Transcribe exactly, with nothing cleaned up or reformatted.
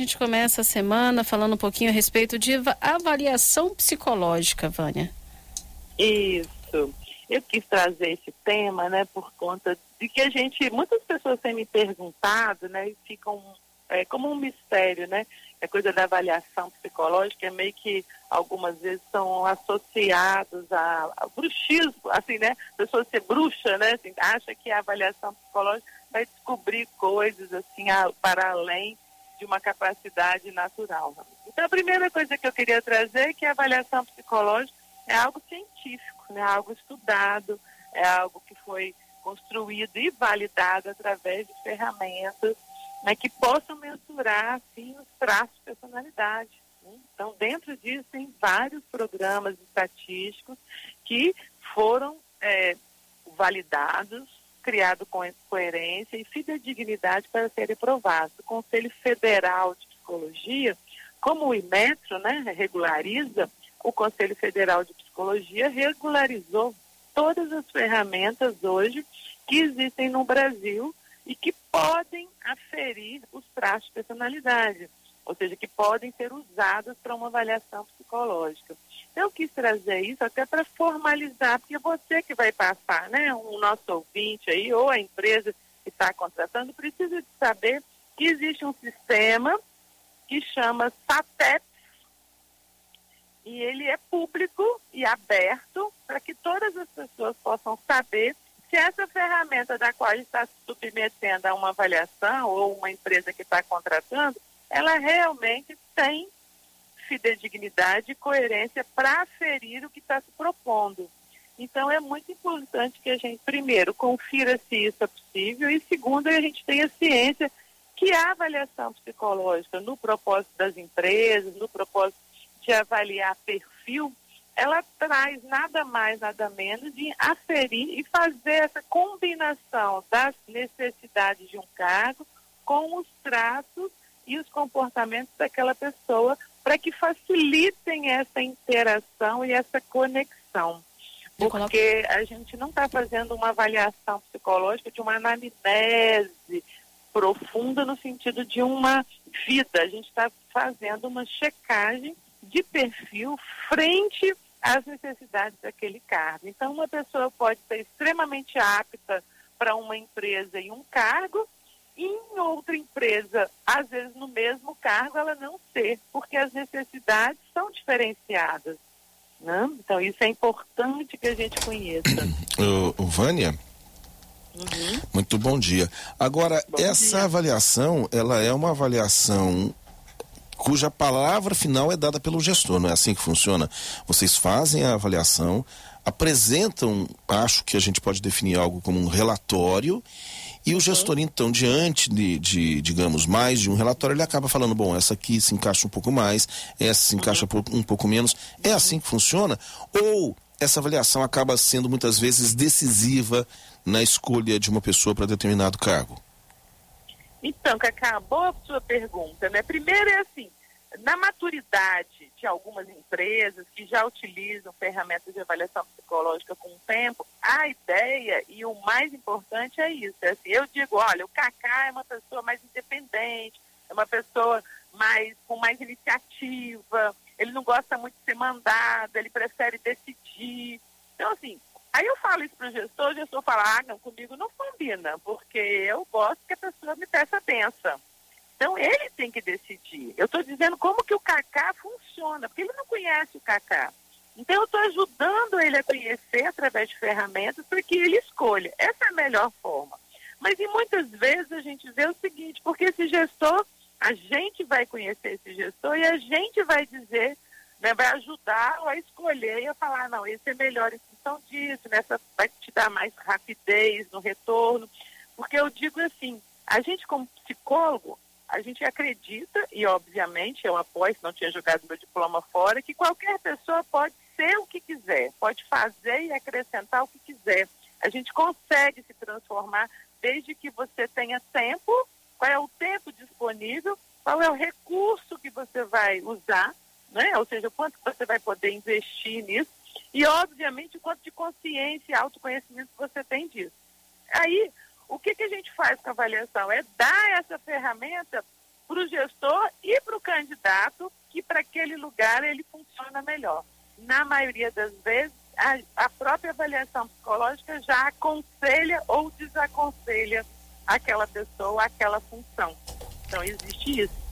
gente começa a semana falando um pouquinho a respeito de avaliação psicológica, Vânia. Isso. Eu quis trazer esse tema, né, por conta de que a gente, muitas pessoas têm me perguntado, né, e ficam é, como um mistério, né, a coisa da avaliação psicológica é meio que algumas vezes são associados a, a bruxismo, assim, né, a pessoa ser bruxa, né, assim, acha que a avaliação psicológica vai descobrir coisas, assim, a, para além de uma capacidade natural. Então, a primeira coisa que eu queria trazer é que a avaliação psicológica é algo científico, né? Algo estudado, é algo que foi construído e validado através de ferramentas, né, que possam mensurar, assim, os traços de personalidade. Né? Então, dentro disso, tem vários programas estatísticos que foram é, validados, criados com coerência e fidedignidade para serem provados. O Conselho Federal de Psicologia, como o Inmetro, né, regulariza, o Conselho Federal de Psicologia regularizou todas as ferramentas hoje que existem no Brasil e que podem aferir os traços de personalidade, ou seja, que podem ser usadas para uma avaliação psicológica. Eu quis trazer isso até para formalizar, porque você que vai passar, né, o nosso ouvinte aí, ou a empresa que está contratando, precisa de saber que existe um sistema que chama SATEP, e ele é público e aberto para que todas as pessoas possam saber se essa ferramenta da qual está se submetendo a uma avaliação ou uma empresa que está contratando, ela realmente tem fidedignidade e coerência para aferir o que está se propondo. Então, é muito importante que a gente, primeiro, confira se isso é possível e, segundo, a gente tenha ciência que a avaliação psicológica no propósito das empresas, no propósito de avaliar perfil, ela traz nada mais, nada menos de aferir e fazer essa combinação das necessidades de um cargo com os traços e os comportamentos daquela pessoa para que facilitem essa interação e essa conexão. Porque a gente não está fazendo uma avaliação psicológica de uma anamnese profunda no sentido de uma vida. A gente está fazendo uma checagem de perfil frente às necessidades daquele cargo. Então, uma pessoa pode ser extremamente apta para uma empresa e um cargo, e em outra empresa, às vezes no mesmo cargo, ela não ser, porque as necessidades são diferenciadas. Né? Então, isso é importante que a gente conheça. Uh, Vânia? Uhum. Muito bom dia. Agora, bom essa dia. avaliação, ela é uma avaliação cuja palavra final é dada pelo gestor, não é assim que funciona? Vocês fazem a avaliação, apresentam, acho que a gente pode definir algo como um relatório, e o gestor, então, diante de, de, digamos, mais de um relatório, ele acaba falando, bom, essa aqui se encaixa um pouco mais, essa se encaixa um pouco menos. É assim que funciona? Ou essa avaliação acaba sendo, muitas vezes, decisiva na escolha de uma pessoa para determinado cargo? Então, Cacá, boa sua pergunta, né? Primeiro é assim, na maturidade de algumas empresas que já utilizam ferramentas de avaliação psicológica com o tempo, a ideia e o mais importante é isso. É assim, eu digo, olha, o Cacá é uma pessoa mais independente, é uma pessoa mais, com mais iniciativa, ele não gosta muito de ser mandado, ele prefere decidir. Então, assim, aí eu falo isso para o gestor, o gestor fala, ah, não, comigo não combina, porque eu gosto que a pessoa me peça a benção. Então, ele tem que decidir. Eu estou dizendo como que o Cacá funciona, porque ele não conhece o Cacá. Então, eu estou ajudando ele a conhecer através de ferramentas para que ele escolha. Essa é a melhor forma. Mas, e muitas vezes, a gente vê o seguinte, porque esse gestor, a gente vai conhecer esse gestor e a gente vai dizer, né, vai ajudá-lo a escolher e a falar, não, esse é melhor em função disso, nessa vai te dar mais rapidez no retorno. Porque eu digo assim, a gente como psicólogo, a gente acredita, e obviamente eu apoio, se não tinha jogado meu diploma fora, que qualquer pessoa pode ser o que quiser, pode fazer e acrescentar o que quiser. A gente consegue se transformar desde que você tenha tempo, qual é o tempo disponível, qual é o recurso que você vai usar, né? Ou seja, o quanto você vai poder investir nisso, e obviamente o quanto de consciência e autoconhecimento você tem disso. Aí, o que, que a gente faz com a avaliação? É dar essa ferramenta para o gestor e funciona melhor. Na maioria das vezes, a, a própria avaliação psicológica já aconselha ou desaconselha aquela pessoa, aquela função. Então, existe isso.